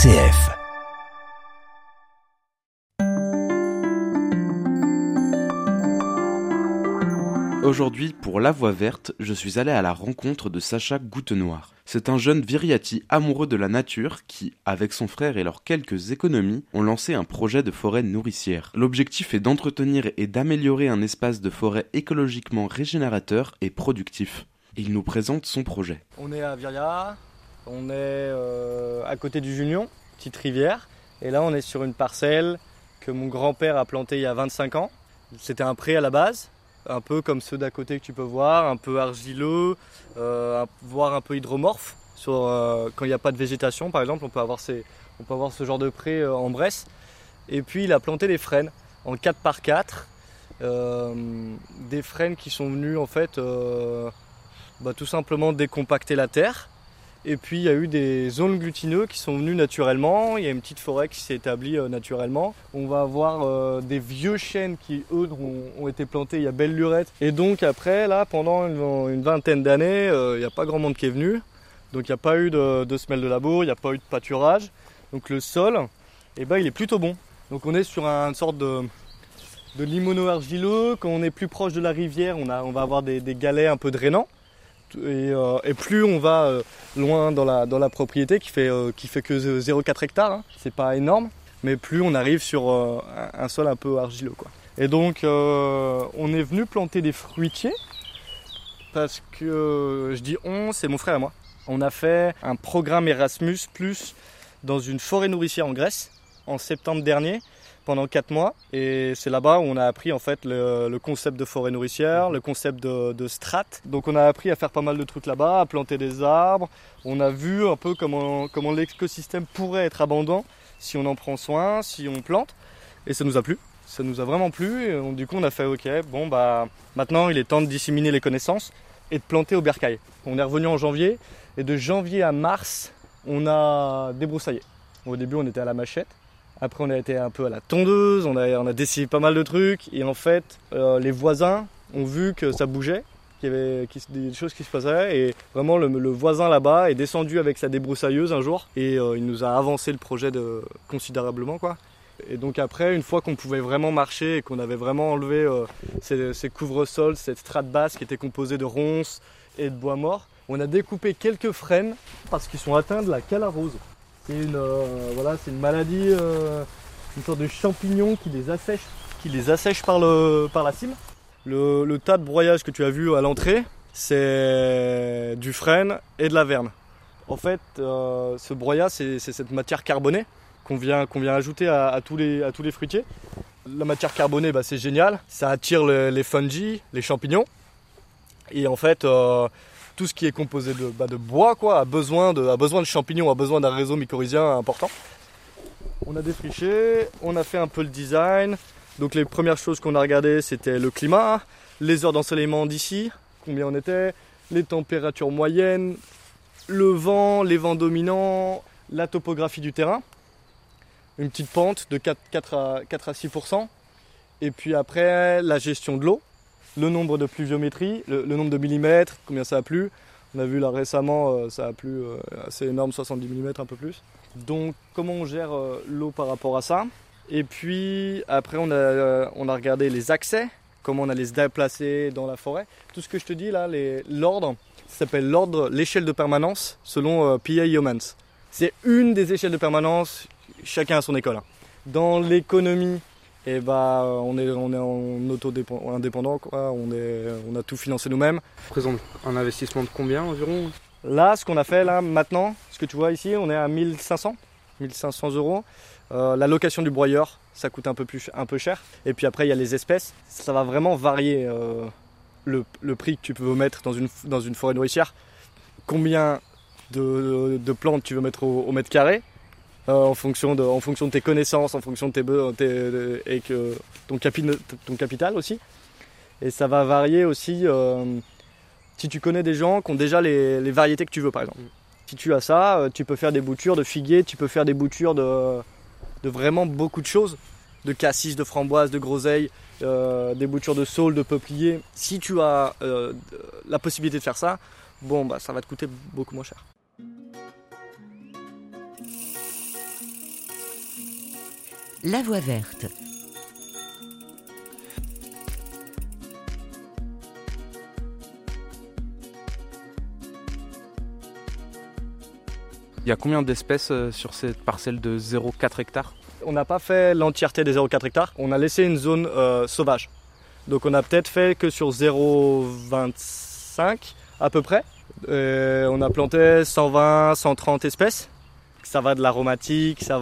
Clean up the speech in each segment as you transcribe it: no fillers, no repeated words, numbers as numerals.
RCF. Aujourd'hui, pour La Voix Verte, je suis allé à la rencontre de Sacha Goutenoir. C'est un jeune Viriati amoureux de la nature qui, avec son frère et leurs quelques économies, ont lancé un projet de forêt nourricière. L'objectif est d'entretenir et d'améliorer un espace de forêt écologiquement régénérateur et productif. Il nous présente son projet. On est à Viria, on est à côté du Junion, petite rivière, et là on est sur une parcelle que mon grand-père a plantée il y a 25 ans. C'était un pré à la base, un peu comme ceux d'à côté que tu peux voir, un peu argileux, voire un peu hydromorphe. Quand il n'y a pas de végétation par exemple, on peut avoir ce genre de pré en Bresse. Et puis il a planté des frênes en 4x4, des frênes qui sont venus en fait tout simplement décompacter la terre. Et puis il y a eu des zones glutineux qui sont venus naturellement, il y a une petite forêt qui s'est établie naturellement. On va avoir des vieux chênes qui eux ont été plantés il y a belle lurette. Et donc après là pendant une vingtaine d'années, il n'y a pas grand monde qui est venu. Donc il n'y a pas eu de semelle de labour, il n'y a pas eu de pâturage. Donc le sol, il est plutôt bon. Donc on est sur une sorte de limono-argileux. Quand on est plus proche de la rivière, on va avoir des galets un peu drainants. Et plus on va loin dans la propriété qui fait que 0,4 hectares, hein. C'est pas énorme, mais plus on arrive sur un sol un peu argileux, quoi. Et donc on est venu planter des fruitiers parce que je dis on, c'est mon frère et moi. On a fait un programme Erasmus+ dans une forêt nourricière en Grèce en septembre dernier. Pendant 4 mois, et c'est là-bas où on a appris en fait le concept de forêt nourricière, le concept de strate. Donc on a appris à faire pas mal de trucs là-bas, à planter des arbres. On a vu un peu comment l'écosystème pourrait être abondant si on en prend soin, si on plante. Et ça nous a plu, ça nous a vraiment plu. Et du coup on a fait ok, maintenant il est temps de disséminer les connaissances et de planter au bercail. On est revenu en janvier, et de janvier à mars, on a débroussaillé. Au début on était à la machette. Après on a été un peu à la tondeuse, on a dessiné pas mal de trucs, et en fait les voisins ont vu que ça bougeait, qu'il y avait des choses qui se passaient, et vraiment le voisin là-bas est descendu avec sa débroussailleuse un jour, et il nous a avancé le projet considérablement, quoi. Et donc après, une fois qu'on pouvait vraiment marcher et qu'on avait vraiment enlevé ces couvre-sols, cette strate basse qui était composée de ronces et de bois mort, on a découpé quelques frênes parce qu'ils sont atteints de la calarose. C'est une maladie, une sorte de champignon qui les assèche par la cime. Le tas de broyage que tu as vu à l'entrée, c'est du frêne et de la verne. En fait, ce broyage, c'est cette matière carbonée qu'on vient ajouter à tous les fruitiers. La matière carbonée, c'est génial, ça attire les fungi, les champignons. Et en fait, tout ce qui est composé de bois, quoi, a besoin de champignons, a besoin d'un réseau mycorhizien important. On a défriché, on a fait un peu le design. Donc les premières choses qu'on a regardées, c'était le climat, les heures d'ensoleillement d'ici, combien on était, les températures moyennes, le vent, les vents dominants, la topographie du terrain. Une petite pente de 4 à 6%. Et puis après, la gestion de l'eau. Le nombre de pluviométrie, le nombre de millimètres, combien ça a plu. On a vu là récemment, ça a plu assez énorme, 70 mm, un peu plus. Donc comment on gère l'eau par rapport à ça. Et puis après on a regardé les accès, comment on allait se déplacer dans la forêt. Tout ce que je te dis là, l'ordre, ça s'appelle l'échelle de permanence selon P.A. Yeomans. C'est une des échelles de permanence, chacun à son école. Dans l'économie, on est en indépendant, quoi. On a tout financé nous-mêmes. Ça représente un investissement de combien environ ? Là, ce qu'on a fait là maintenant, ce que tu vois ici, on est à 1500 euros. La location du broyeur, ça coûte un peu cher. Et puis après, il y a les espèces. Ça va vraiment varier le prix que tu peux mettre dans une forêt nourricière. Combien de plantes tu veux mettre au mètre carré. En fonction de tes connaissances, en fonction de ton capital aussi. Et ça va varier aussi si tu connais des gens qui ont déjà les variétés que tu veux, par exemple. Si tu as ça, tu peux faire des boutures de figuier, tu peux faire des boutures de vraiment beaucoup de choses, de cassis, de framboises, de groseilles, des boutures de saules, de peupliers. Si tu as la possibilité de faire ça, ça va te coûter beaucoup moins cher. La Voix verte. Il y a combien d'espèces sur cette parcelle de 0,4 hectares ? On n'a pas fait l'entièreté des 0,4 hectares, on a laissé une zone sauvage. Donc on a peut-être fait que sur 0,25 à peu près. Et on a planté 120, 130 espèces. Ça va de l'aromatique, ça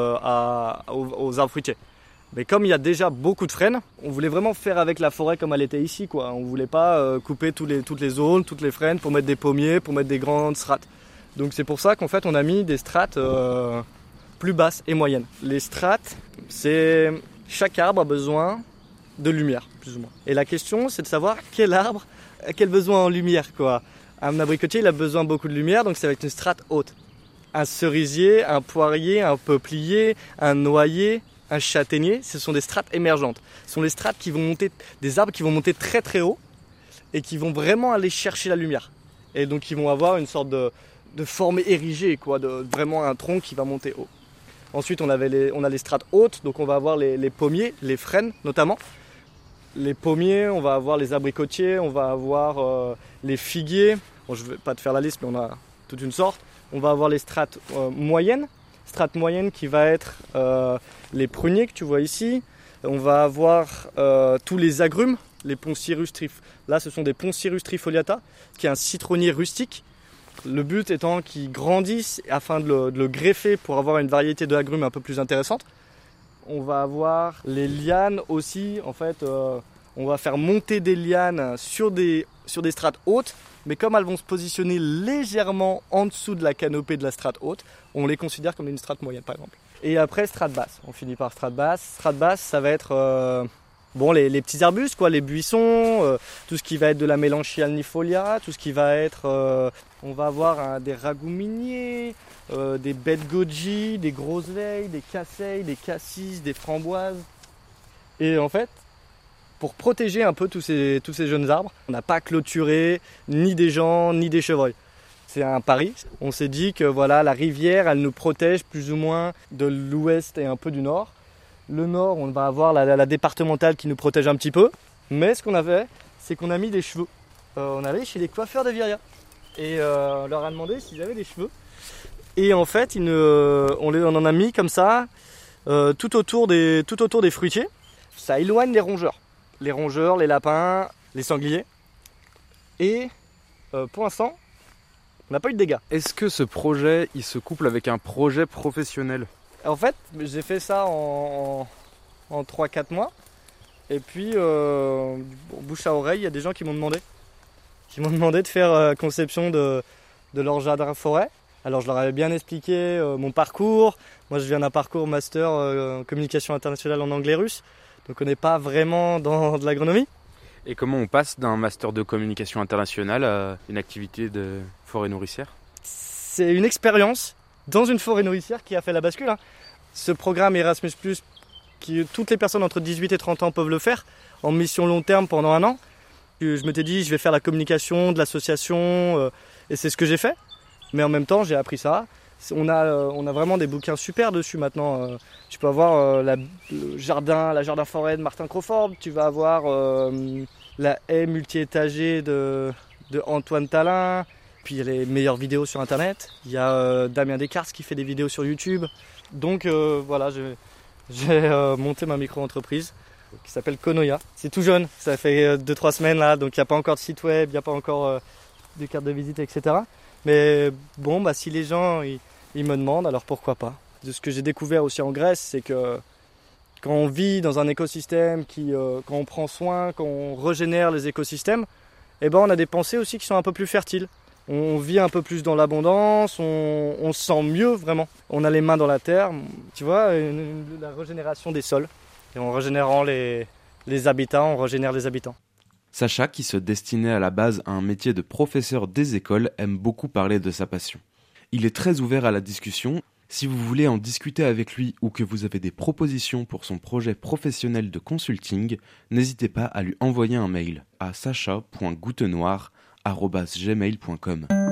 va aux arbres fruitiers. Mais comme il y a déjà beaucoup de frênes, on voulait vraiment faire avec la forêt comme elle était ici, quoi. On ne voulait pas couper toutes les zones, toutes les frênes pour mettre des pommiers, pour mettre des grandes strates. Donc c'est pour ça qu'en fait on a mis des strates plus basses et moyennes. Les strates, c'est chaque arbre a besoin de lumière, plus ou moins. Et la question c'est de savoir quel arbre a quel besoin en lumière, quoi. Un abricotier il a besoin de beaucoup de lumière, donc ça va être une strate haute. Un cerisier, un poirier, un peuplier, un noyer, un châtaignier, ce sont des strates émergentes. Ce sont les strates qui vont monter, des arbres qui vont monter très très haut et qui vont vraiment aller chercher la lumière. Et donc ils vont avoir une sorte de forme érigée, quoi, vraiment un tronc qui va monter haut. Ensuite, on a les strates hautes, donc on va avoir les pommiers, les frênes notamment. Les pommiers, on va avoir les abricotiers, on va avoir les figuiers. Bon, je ne vais pas te faire la liste, mais on a toute une sorte. On va avoir les strates moyennes. Strate moyenne qui va être les pruniers que tu vois ici. On va avoir tous les agrumes, les Poncirus Là, ce sont des Poncirus trifoliata, qui est un citronnier rustique. Le but étant qu'ils grandissent afin de le greffer pour avoir une variété d'agrumes un peu plus intéressante. On va avoir les lianes aussi. En fait, on va faire monter des lianes sur des strates hautes. Mais comme elles vont se positionner légèrement en dessous de la canopée de la strate haute, on les considère comme une strate moyenne par exemple. Et après, strate basse. On finit par strate basse. Strate basse, ça va être les petits arbustes, quoi, les buissons, tout ce qui va être de la mélanchie alnifolia, tout ce qui va être... on va avoir des ragouminae, des baies de goji, des groseilles, des casseilles, des cassis, des framboises. Et en fait, pour protéger un peu tous ces jeunes arbres, on n'a pas clôturé ni des gens, ni des chevreuils. C'est un pari. On s'est dit que voilà, la rivière, elle nous protège plus ou moins de l'ouest et un peu du nord. Le nord, on va avoir la départementale qui nous protège un petit peu. Mais ce qu'on a fait, c'est qu'on a mis des cheveux. On allait chez les coiffeurs de Viria. Et on leur a demandé s'ils avaient des cheveux. Et en fait, on en a mis comme ça, tout autour des fruitiers. Ça éloigne les rongeurs. Les rongeurs, les lapins, les sangliers. Et pour l'instant, on n'a pas eu de dégâts. Est-ce que ce projet, il se couple avec un projet professionnel ? En fait, j'ai fait ça en 3-4 mois. Et puis, bouche à oreille, il y a des gens qui m'ont demandé de faire conception de leur jardin forêt. Alors, je leur avais bien expliqué mon parcours. Moi, je viens d'un parcours master communication internationale en anglais russe. Donc, on n'est pas vraiment dans de l'agronomie. Et comment on passe d'un master de communication internationale à une activité de forêt nourricière ? C'est une expérience dans une forêt nourricière qui a fait la bascule. Ce programme Erasmus+, toutes les personnes entre 18 et 30 ans peuvent le faire en mission long terme pendant 1 an. Je m'étais dit, je vais faire la communication de l'association et c'est ce que j'ai fait. Mais en même temps, j'ai appris ça. On a vraiment des bouquins super dessus maintenant. Tu peux avoir la jardin forêt de Martin Crawford. Tu vas avoir la haie multi-étagée de Antoine Talin. Puis il y a les meilleures vidéos sur internet. Il y a Damien Descartes qui fait des vidéos sur YouTube. Donc voilà, j'ai monté ma micro-entreprise qui s'appelle Konoya. C'est tout jeune, ça fait 2-3 semaines là, donc il n'y a pas encore de site web, il n'y a pas encore de carte de visite, etc. Mais bon, si les gens ils me demandent, alors pourquoi pas. De ce que j'ai découvert aussi en Grèce, c'est que quand on vit dans un écosystème, quand on prend soin, quand on régénère les écosystèmes, on a des pensées aussi qui sont un peu plus fertiles. On vit un peu plus dans l'abondance, on se sent mieux vraiment. On a les mains dans la terre, tu vois, la régénération des sols. Et en régénérant les habitats, on régénère les habitants. Sacha, qui se destinait à la base à un métier de professeur des écoles, aime beaucoup parler de sa passion. Il est très ouvert à la discussion. Si vous voulez en discuter avec lui ou que vous avez des propositions pour son projet professionnel de consulting, n'hésitez pas à lui envoyer un mail à sacha.goutenoir@gmail.com.